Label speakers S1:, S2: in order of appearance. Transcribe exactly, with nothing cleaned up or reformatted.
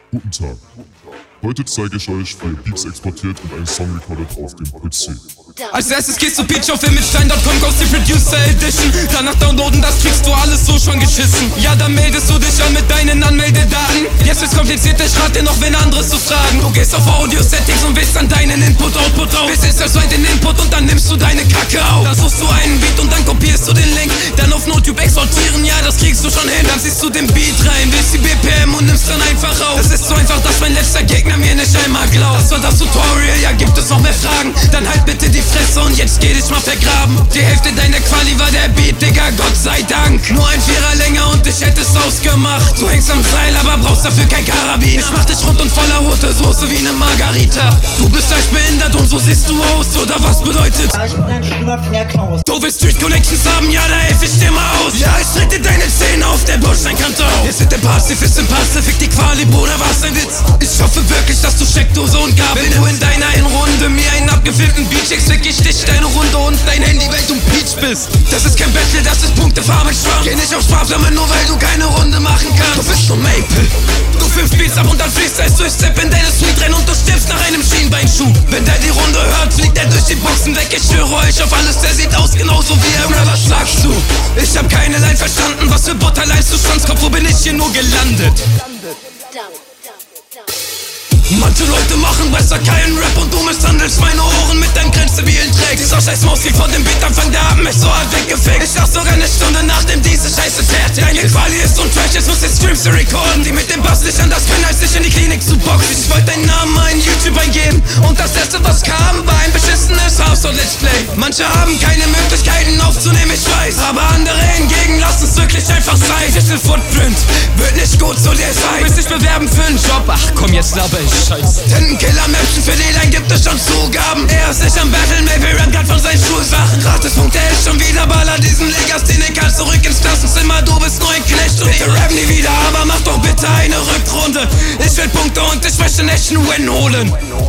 S1: Guten Tag. Heute zeige ich euch, wie ihr Beats exportiert und einen Song recordet auf dem P C.
S2: Als erstes gehst du Peach auf Imagestein Punkt com, kaufst die Producer Edition. Danach downloaden, das kriegst du alles so schon geschissen. Ja, dann meldest du dich an mit deinen Anmeldedaten. Jetzt wird's kompliziert, ich rate dir noch, wen anderes zu fragen. Du gehst auf Audio-Settings und wählst dann deinen Input-Output auf. Bis ist das weit den Input und dann nimmst du deine Kacke auf. Dann suchst du einen Beat und dann kopierst du den Link. Dann auf Notube exportieren, ja, das kriegst du schon hin. Dann ziehst du den Beat rein, wählst die B P M und nimmst dann einfach auf. Das ist so einfach, dass mein letzter Gegner mir nicht einmal glaubt. Das war das Tutorial, ja, gibt es noch mehr Fragen? Dann halt bitte die Fresse und jetzt geh dich mal vergraben. Die Hälfte deiner Quali war der Beat, Digga, Gott sei Dank. Nur ein Vierer länger und ich hätte es ausgemacht. Du hängst am Seil, aber brauchst dafür kein Karabiner. Ich mach dich rund und voller rote Soße wie ne Margarita. Du bist leicht behindert und so siehst du aus, oder was bedeutet?
S3: Ja, ich bin ein schlimmer Flairklaus.
S2: Du willst Street Connections haben, ja, da helf ich dir mal aus. Ja, ich trete deine Zähne auf, der Bordsteinkante auf. Jetzt sind der Pazifist im Pazifik, die Quali, Bruder, was ein Witz. Ich hoffe wirklich, dass du Steckdose und Gabel. Wenn du in deiner Hinrunde mir einen abgefilmten Beat schickst, fick ich dich deine Runde und dein Handy, weil du Peach bist. Das ist kein Battle, das ist Punktefarbe Schwamm. Geh nicht auf Sparflamme, nur weil du keine Runde machen kannst. Du bist nur Maple. Du filmst Beats ab und dann fließt es durch Step in deine Suite rein und du stirbst nach einem Schienbeinschuh. Wenn der die Runde hört, fliegt er durch die Boxen weg. Ich schwöre euch auf alles, der sieht aus genauso wie er. Oder was sagst du? Ich hab keine Line verstanden, was für Butterleins du Schwanzkopf, wo bin ich hier nur gelandet? Manche Leute machen besser keinen Rap und du misshandelst meine Ohren mit deinem grenzstabilen Track. Dieser scheiß Maus wie vor dem Beatanfang, der hat mich so hart weggefickt. Ich dachte sogar eine Stunde nachdem diese Scheiße fertig. Deine Quali ist und Trash, jetzt muss ich Streams zu recorden, die mit dem Bass nicht anders können, als dich in die Klinik zu boxen. Ich wollte deinen Namen mal in YouTube eingeben und das erste was kam, war ein beschissenes House oder Let's Play. Manche haben keine Möglichkeiten aufzunehmen, ich weiß, aber andere hingegen lassen es wirklich einfach sein. Digital Footprint wird nicht gut zu dir sein. Du willst dich bewerben für einen Job, ach komm, jetzt laber ich Scheiß. Tintenkiller-Menschen, für die Line gibt es schon Zugaben. Er ist nicht am Battle, maybe rammt grad von seinen Schulsachen. Gratis.de ist schon wieder Baller, diesen Legastheniker zurück ins Klassenzimmer. Du bist nur ein Knecht und ich rap nie wieder, aber mach doch bitte eine Rückrunde. Ich will Punkte und ich möchte einen echten Win holen.